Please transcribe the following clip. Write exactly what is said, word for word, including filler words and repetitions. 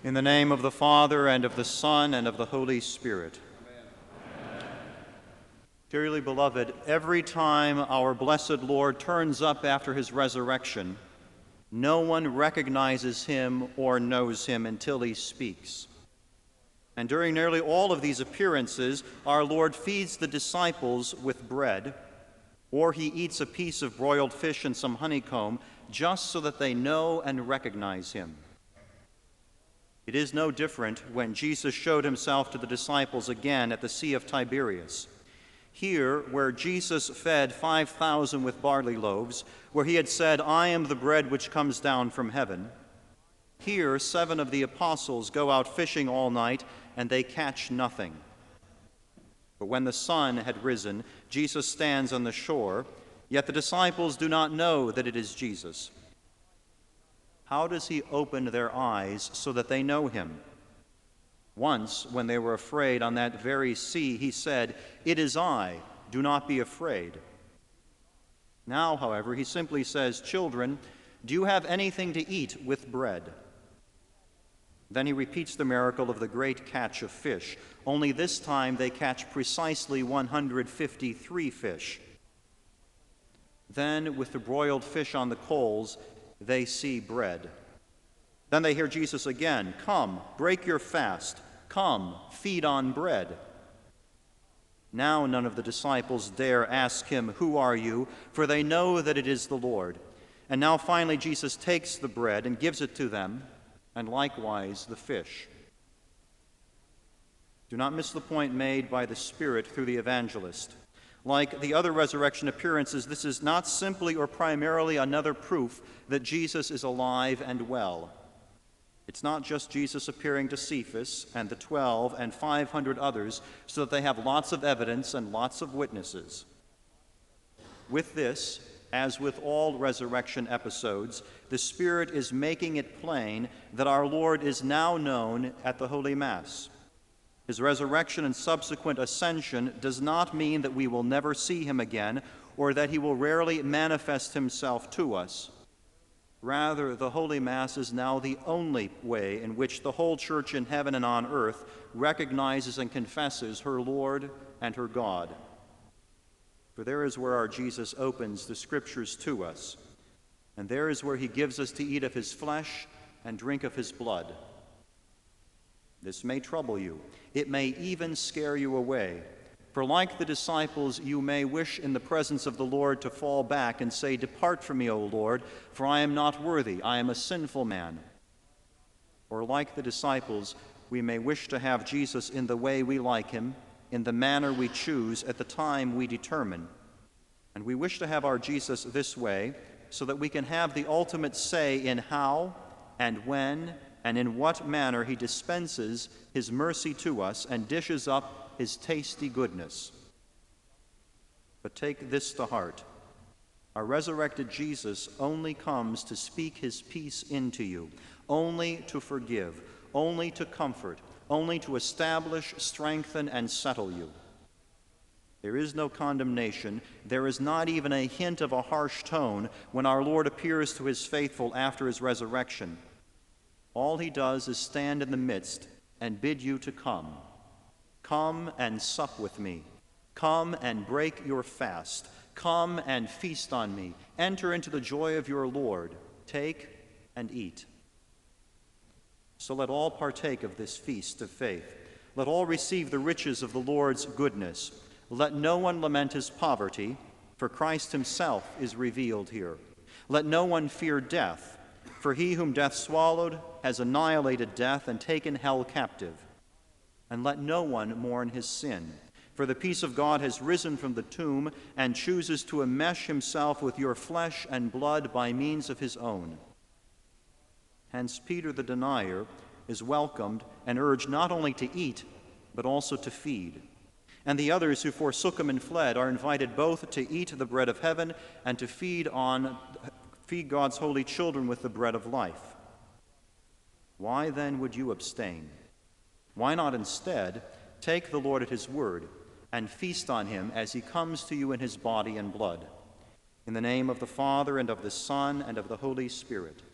In the name of the Father, and of the Son, and of the Holy Spirit. Amen. Dearly beloved, every time our blessed Lord turns up after his resurrection, no one recognizes him or knows him until he speaks. And during nearly all of these appearances, our Lord feeds the disciples with bread, or he eats a piece of broiled fish and some honeycomb, just so that they know and recognize him. It is no different when Jesus showed himself to the disciples again at the Sea of Tiberias. Here, where Jesus fed five thousand with barley loaves, where he had said, "I am the bread which comes down from heaven," here seven of the apostles go out fishing all night, and they catch nothing. But when the sun had risen, Jesus stands on the shore, yet the disciples do not know that it is Jesus. How does he open their eyes so that they know him? Once, when they were afraid on that very sea, he said, "It is I, do not be afraid." Now, however, he simply says, "Children, do you have anything to eat with bread?" Then he repeats the miracle of the great catch of fish, only this time they catch precisely one hundred fifty-three fish. Then, with the broiled fish on the coals, they see bread. Then they hear Jesus again, "Come, break your fast. Come, feed on bread." Now none of the disciples dare ask him, "Who are you?" for they know that it is the Lord. And now finally Jesus takes the bread and gives it to them, and likewise the fish. Do not miss the point made by the Spirit through the evangelist. Like the other resurrection appearances, this is not simply or primarily another proof that Jesus is alive and well. It's not just Jesus appearing to Cephas and the twelve and five hundred others so that they have lots of evidence and lots of witnesses. With this, as with all resurrection episodes, the Spirit is making it plain that our Lord is now known at the Holy Mass. His resurrection and subsequent ascension does not mean that we will never see him again or that he will rarely manifest himself to us. Rather, the Holy Mass is now the only way in which the whole Church in heaven and on earth recognizes and confesses her Lord and her God. For there is where our Jesus opens the Scriptures to us, and there is where he gives us to eat of his flesh and drink of his blood. This may trouble you. It may even scare you away. For like the disciples, you may wish in the presence of the Lord to fall back and say, "Depart from me, O Lord, for I am not worthy. I am a sinful man." Or like the disciples, we may wish to have Jesus in the way we like him, in the manner we choose, at the time we determine. And we wish to have our Jesus this way so that we can have the ultimate say in how and when and in what manner he dispenses his mercy to us and dishes up his tasty goodness. But take this to heart. Our resurrected Jesus only comes to speak his peace into you, only to forgive, only to comfort, only to establish, strengthen, and settle you. There is no condemnation. There is not even a hint of a harsh tone when our Lord appears to his faithful after his resurrection. All he does is stand in the midst and bid you to come. Come and sup with me. Come and break your fast. Come and feast on me. Enter into the joy of your Lord. Take and eat. So let all partake of this feast of faith. Let all receive the riches of the Lord's goodness. Let no one lament his poverty, for Christ himself is revealed here. Let no one fear death, for he whom death swallowed has annihilated death and taken hell captive. And let no one mourn his sin, for the peace of God has risen from the tomb and chooses to enmesh himself with your flesh and blood by means of his own. Hence Peter the denier is welcomed and urged not only to eat, but also to feed. And the others who forsook him and fled are invited both to eat the bread of heaven and to feed on feed God's holy children with the bread of life. Why then would you abstain? Why not instead take the Lord at his word and feast on him as he comes to you in his body and blood? In the name of the Father, and of the Son, and of the Holy Spirit.